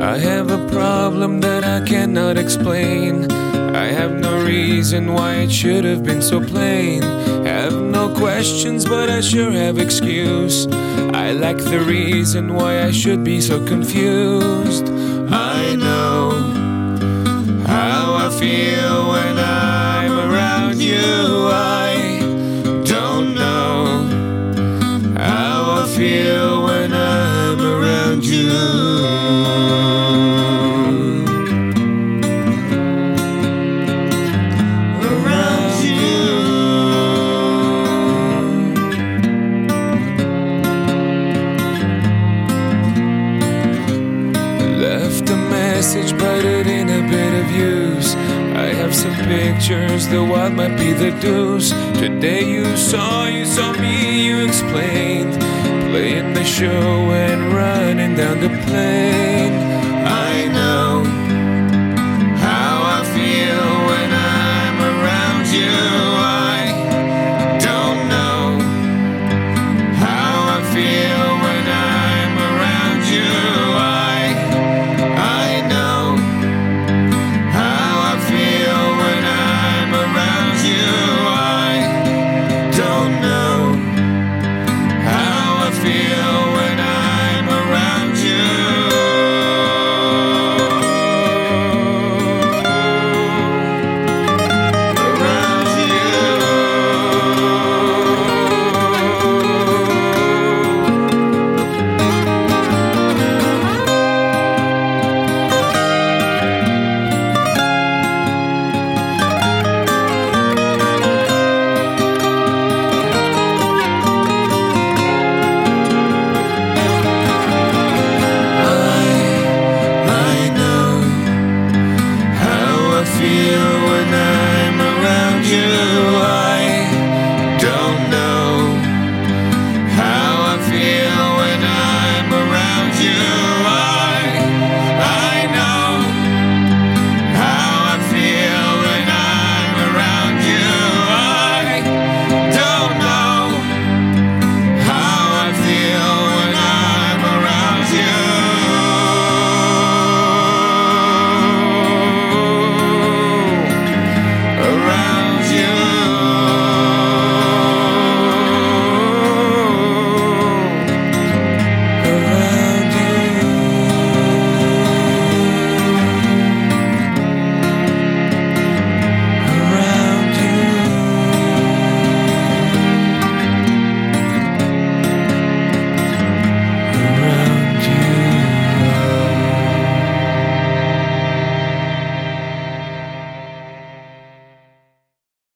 I have a problem that I cannot explain. I have no reason why it should have been so plain. Have no questions, but I sure have excuse. I lack the reason why I should be so confused. I know how I feel when I'm around you. I don't know how I feel when I'm around you. But it ain't a bit of use. I have some pictures, the wild might be the deuce. Today you saw me, you explained, playing the show and running down the plane.